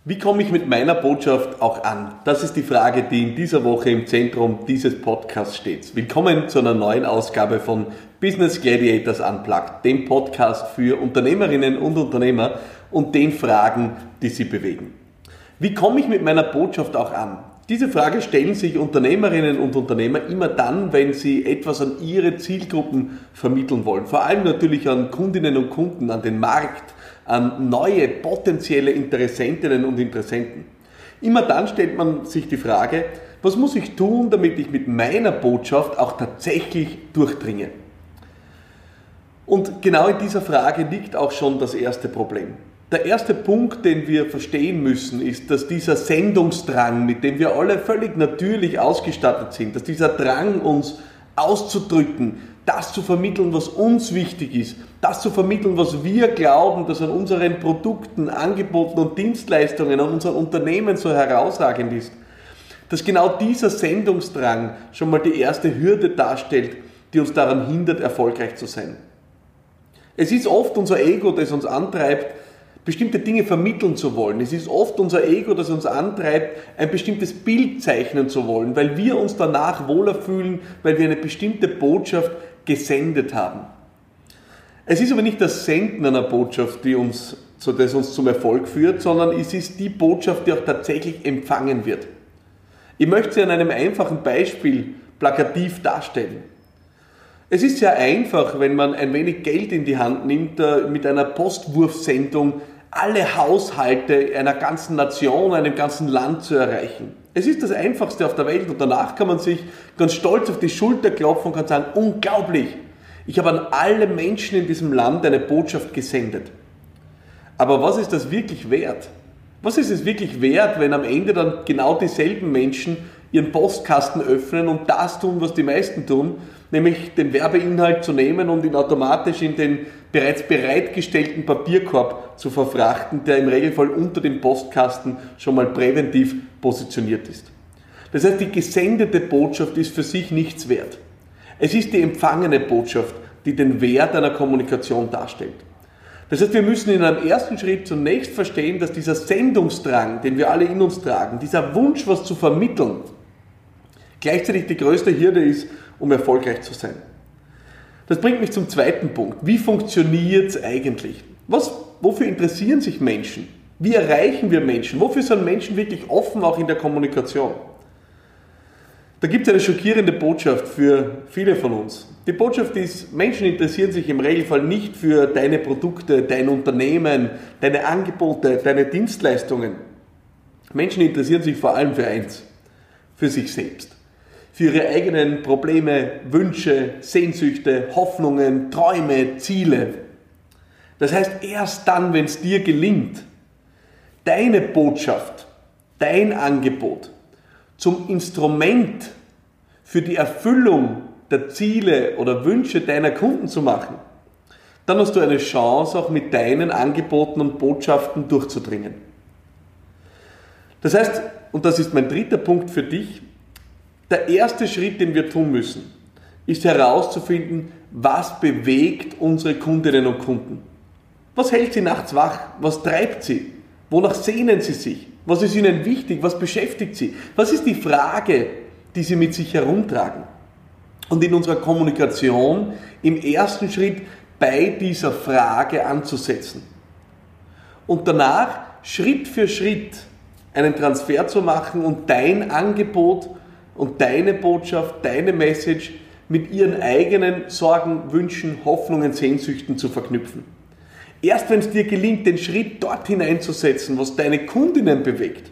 Wie komme ich mit meiner Botschaft auch an? Das ist die Frage, die in dieser Woche im Zentrum dieses Podcasts steht. Willkommen zu einer neuen Ausgabe von Business Gladiators Unplugged, dem Podcast für Unternehmerinnen und Unternehmer und den Fragen, die sie bewegen. Wie komme ich mit meiner Botschaft auch an? Diese Frage stellen sich Unternehmerinnen und Unternehmer immer dann, wenn sie etwas an ihre Zielgruppen vermitteln wollen. Vor allem natürlich an Kundinnen und Kunden, an den Markt, an neue potenzielle Interessentinnen und Interessenten. Immer dann stellt man sich die Frage, was muss ich tun, damit ich mit meiner Botschaft auch tatsächlich durchdringe? Und genau in dieser Frage liegt auch schon das erste Problem. Der erste Punkt, den wir verstehen müssen, ist, dass dieser Sendungsdrang, mit dem wir alle völlig natürlich ausgestattet sind, dass dieser Drang, uns auszudrücken, das zu vermitteln, was uns wichtig ist, das zu vermitteln, was wir glauben, dass an unseren Produkten, Angeboten und Dienstleistungen, an unseren Unternehmen so herausragend ist, dass genau dieser Sendungsdrang schon mal die erste Hürde darstellt, die uns daran hindert, erfolgreich zu sein. Es ist oft unser Ego, das uns antreibt, bestimmte Dinge vermitteln zu wollen. Es ist oft unser Ego, das uns antreibt, ein bestimmtes Bild zeichnen zu wollen, weil wir uns danach wohler fühlen, weil wir eine bestimmte Botschaft gesendet haben. Es ist aber nicht das Senden einer Botschaft, das uns zum Erfolg führt, sondern es ist die Botschaft, die auch tatsächlich empfangen wird. Ich möchte sie an einem einfachen Beispiel plakativ darstellen. Es ist sehr einfach, wenn man ein wenig Geld in die Hand nimmt, mit einer Postwurfsendung alle Haushalte einer ganzen Nation, einem ganzen Land zu erreichen. Es ist das Einfachste auf der Welt und danach kann man sich ganz stolz auf die Schulter klopfen und kann sagen, unglaublich, ich habe an alle Menschen in diesem Land eine Botschaft gesendet. Aber was ist das wirklich wert? Was ist es wirklich wert, wenn am Ende dann genau dieselben Menschen ihren Postkasten öffnen und das tun, was die meisten tun, nämlich den Werbeinhalt zu nehmen und ihn automatisch in den bereits bereitgestellten Papierkorb zu verfrachten, der im Regelfall unter dem Postkasten schon mal präventiv positioniert ist. Das heißt, die gesendete Botschaft ist für sich nichts wert. Es ist die empfangene Botschaft, die den Wert einer Kommunikation darstellt. Das heißt, wir müssen in einem ersten Schritt zunächst verstehen, dass dieser Sendungsdrang, den wir alle in uns tragen, dieser Wunsch, was zu vermitteln, gleichzeitig die größte Hürde ist, um erfolgreich zu sein. Das bringt mich zum zweiten Punkt. Wie funktioniert es eigentlich? Wofür interessieren sich Menschen? Wie erreichen wir Menschen? Wofür sind Menschen wirklich offen, auch in der Kommunikation? Da gibt es eine schockierende Botschaft für viele von uns. Die Botschaft ist, Menschen interessieren sich im Regelfall nicht für deine Produkte, dein Unternehmen, deine Angebote, deine Dienstleistungen. Menschen interessieren sich vor allem für eins, für sich selbst. Für ihre eigenen Probleme, Wünsche, Sehnsüchte, Hoffnungen, Träume, Ziele. Das heißt, erst dann, wenn es dir gelingt, deine Botschaft, dein Angebot zum Instrument für die Erfüllung der Ziele oder Wünsche deiner Kunden zu machen, dann hast du eine Chance, auch mit deinen Angeboten und Botschaften durchzudringen. Das heißt, und das ist mein dritter Punkt für dich, der erste Schritt, den wir tun müssen, ist herauszufinden, was bewegt unsere Kundinnen und Kunden. Was hält sie nachts wach? Was treibt sie? Wonach sehnen sie sich? Was ist ihnen wichtig? Was beschäftigt sie? Was ist die Frage, die sie mit sich herumtragen? Und in unserer Kommunikation im ersten Schritt bei dieser Frage anzusetzen. Und danach Schritt für Schritt einen Transfer zu machen und dein Angebot und deine Botschaft, deine Message mit ihren eigenen Sorgen, Wünschen, Hoffnungen, Sehnsüchten zu verknüpfen. Erst wenn es dir gelingt, den Schritt dort hineinzusetzen, was deine Kundinnen bewegt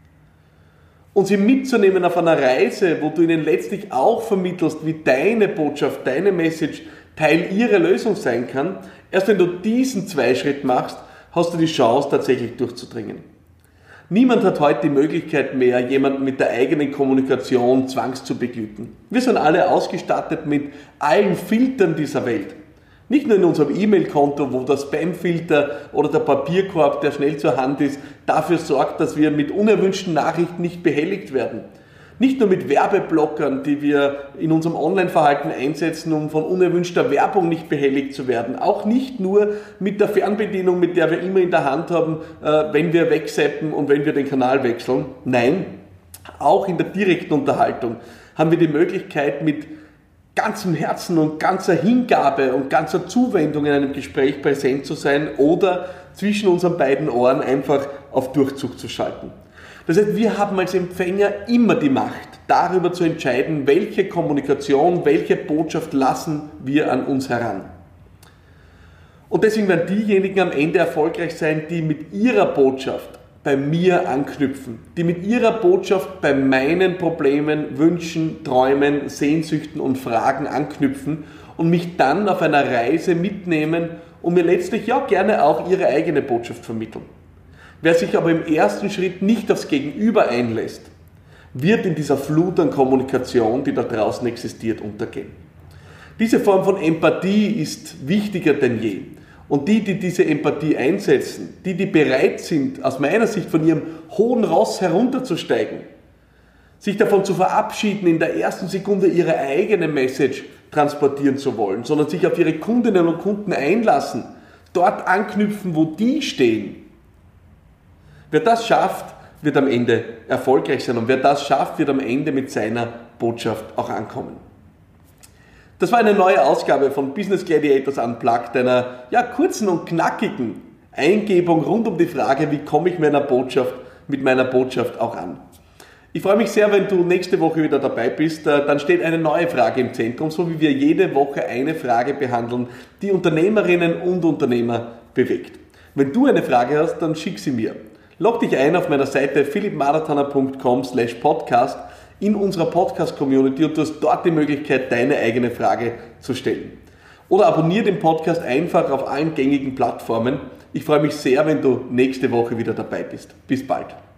und sie mitzunehmen auf einer Reise, wo du ihnen letztlich auch vermittelst, wie deine Botschaft, deine Message Teil ihrer Lösung sein kann, erst wenn du diesen Zweischritt machst, hast du die Chance, tatsächlich durchzudringen. Niemand hat heute die Möglichkeit mehr, jemanden mit der eigenen Kommunikation zwangszubeglücken. Wir sind alle ausgestattet mit allen Filtern dieser Welt. Nicht nur in unserem E-Mail-Konto, wo der Spam-Filter oder der Papierkorb, der schnell zur Hand ist, dafür sorgt, dass wir mit unerwünschten Nachrichten nicht behelligt werden, Nicht nur mit Werbeblockern, die wir in unserem Online-Verhalten einsetzen, um von unerwünschter Werbung nicht behelligt zu werden. Auch nicht nur mit der Fernbedienung, mit der wir immer in der Hand haben, wenn wir wegzappen und wenn wir den Kanal wechseln. Nein, auch in der direkten Unterhaltung haben wir die Möglichkeit, mit ganzem Herzen und ganzer Hingabe und ganzer Zuwendung in einem Gespräch präsent zu sein oder zwischen unseren beiden Ohren einfach auf Durchzug zu schalten. Das heißt, wir haben als Empfänger immer die Macht, darüber zu entscheiden, welche Kommunikation, welche Botschaft lassen wir an uns heran. Und deswegen werden diejenigen am Ende erfolgreich sein, die mit ihrer Botschaft bei mir anknüpfen, die mit ihrer Botschaft bei meinen Problemen, Wünschen, Träumen, Sehnsüchten und Fragen anknüpfen und mich dann auf einer Reise mitnehmen und mir letztlich ja gerne auch ihre eigene Botschaft vermitteln. Wer sich aber im ersten Schritt nicht aufs Gegenüber einlässt, wird in dieser Flut an Kommunikation, die da draußen existiert, untergehen. Diese Form von Empathie ist wichtiger denn je. Und die diese Empathie einsetzen, die bereit sind, aus meiner Sicht von ihrem hohen Ross herunterzusteigen, sich davon zu verabschieden, in der ersten Sekunde ihre eigene Message transportieren zu wollen, sondern sich auf ihre Kundinnen und Kunden einlassen, dort anknüpfen, wo die stehen. Wer das schafft, wird am Ende erfolgreich sein und wer das schafft, wird am Ende mit seiner Botschaft auch ankommen. Das war eine neue Ausgabe von Business Gladiators Unplugged, einer kurzen und knackigen Eingebung rund um die Frage, wie komme ich mit meiner Botschaft auch an. Ich freue mich sehr, wenn du nächste Woche wieder dabei bist. Dann steht eine neue Frage im Zentrum, so wie wir jede Woche eine Frage behandeln, die Unternehmerinnen und Unternehmer bewegt. Wenn du eine Frage hast, dann schick sie mir. Log dich ein auf meiner Seite philippmarathoner.com/podcast in unserer Podcast-Community und du hast dort die Möglichkeit, deine eigene Frage zu stellen. Oder abonniere den Podcast einfach auf allen gängigen Plattformen. Ich freue mich sehr, wenn du nächste Woche wieder dabei bist. Bis bald.